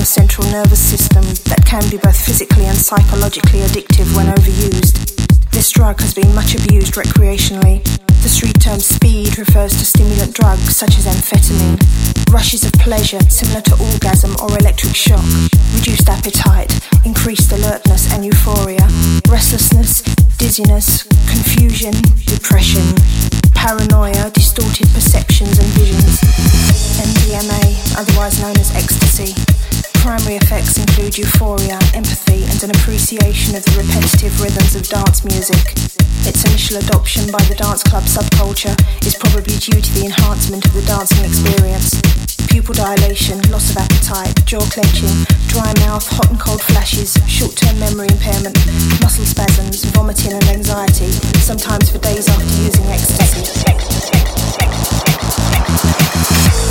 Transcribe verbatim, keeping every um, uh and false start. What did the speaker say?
the central nervous system that can be both physically and psychologically addictive when overused. This drug has been much abused recreationally. The street term speed refers to stimulant drugs such as amphetamine. Rushes of pleasure similar to orgasm or electric shock. Reduced appetite, increased alertness and euphoria. Restlessness, dizziness, confusion, depression. Paranoia, distorted perceptions and visions. M D M A, otherwise known as ecstasy. Primary effects include euphoria, empathy, and an appreciation of the repetitive rhythms of dance music. Its initial adoption by the dance club subculture is probably due to the enhancement of the dancing experience. Pupil dilation, loss of appetite, jaw clenching, dry mouth, hot and cold flashes, short-term memory impairment, muscle spasms, vomiting and anxiety, sometimes for days after using ecstasy.